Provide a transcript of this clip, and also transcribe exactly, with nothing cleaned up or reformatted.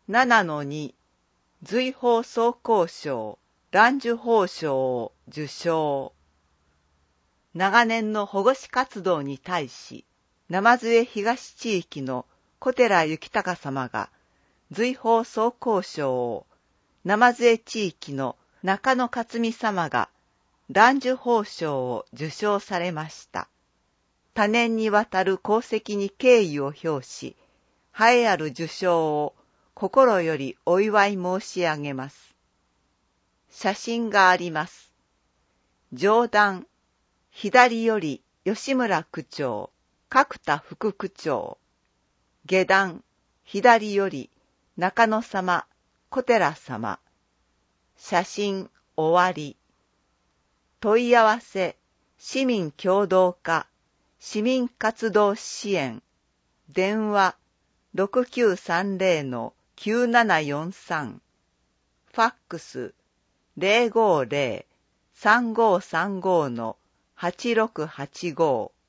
ななのに 随宝装甲賞蘭寿宝賞を受賞。長年の保護司活動に対し、鯰江東地域の小寺幸隆様が随宝装甲賞を、鯰江地域の中野克美様が蘭寿宝賞を受賞されました。多年にわたる功績に敬意を表し、栄えある受賞を心よりお祝い申し上げます。写真があります。上段、左より吉村区長、角田副区長。下段、左より中野様、小寺様。写真終わり。問い合わせ、市民協働課、市民活動支援。電話、ろくきゅうさんぜろのきゅうななよんさん。ファックス、ゼロごゼロ さんごさんごのはちろくはちご。